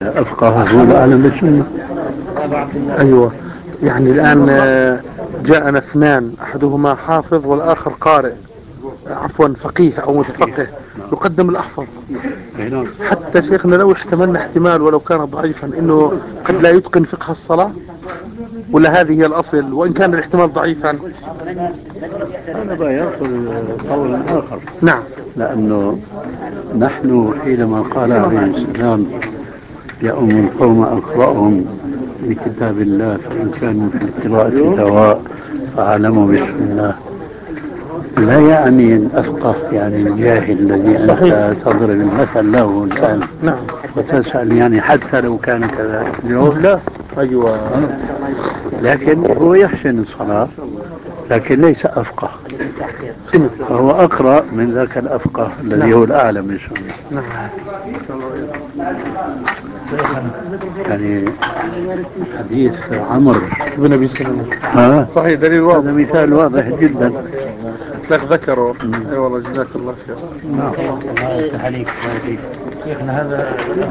أفقه هو الأعلم بالسنة. أيوة. يعني الآن جاءنا اثنان، أحدهما حافظ والآخر قارئ، عفوا فقيه أو متفقه، يقدم الأحفظ. حتى شيخنا لو احتملنا احتمال ولو كان ضعيفا إنه قد لا يتقن فقه الصلاة، ولا هذه هي الأصل وإن كان الاحتمال ضعيفا؟ هذا بقى يأخذ قول آخر. نعم. لأنه نحن حينما قال عليه السلام يؤم القوم أقرأهم لكتاب الله فإن كانوا في القراءة سواء فأعلموا بالسنة، لا يعني الأفقه يعني الجاهل الذي أنت تضرب المثل له الآن. نعم. وتسأل يعني حتى لو كان كذلك، الجواب لا. أيوة. لكن هو يحسن الصلاة لكن ليس أفقه، فهو أقرأ من ذاك الأفقه الذي هو الأعلم بالسنة. نعم. يعني حديث عمرو بن أبي سلمة صحيح، دليل هذا واضح. مثال واضح جدا. لك ذكره. أي والله، جزاك الله خير. الله عليك. شيخنا هذا